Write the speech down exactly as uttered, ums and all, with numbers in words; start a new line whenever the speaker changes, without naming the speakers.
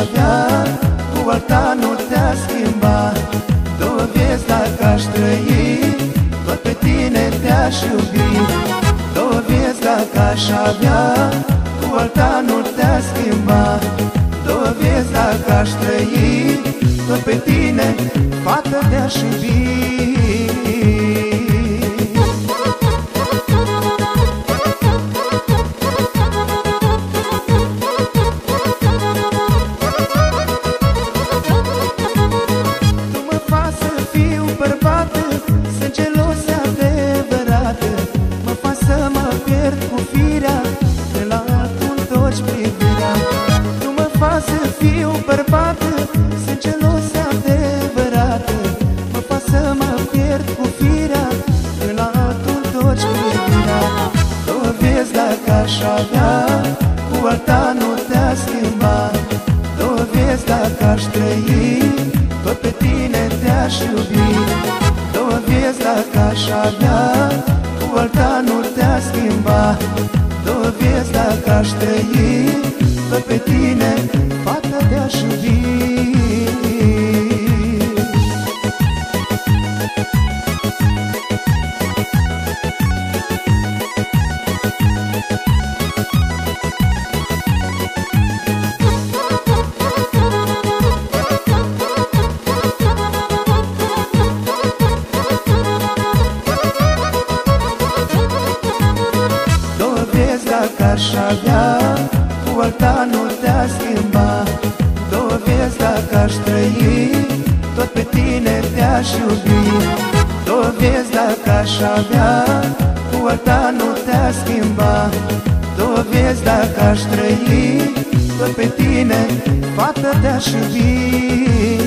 avea, cu alta nu te-a schimba. Două vieți dacă aș trăi, tot pe tine te-aș iubi. Două vieți dacă aș avea, cu alta nu te-a schimba. Două vieți dacă aș trăi, tot pe tine, fată, te-aș iubi.
Să fiu bărbat, sunt gelos adevărat. Mă fac să mă pierd cu firea, când la altul torci privirea. Două vieți dacă aș avea, cu alta nu te-a schimba. Două vieți dacă aș trăi, tot pe tine te-aș iubi. Două vieți dacă aș avea, cu alta nu te-a schimba. Două vieți dacă aș trăi, tot pe tine, fată, te-aș iubi. Două vieți dacă aș avea, cu alta nu te-a schimba. Două vieți dacă aș trăi, tot pe tine te-aș iubi. Două vieți dacă aș avea, cu alta nu te-a schimba. Două vieți dacă aș trăi, tot pe tine, fată, te-aș iubi.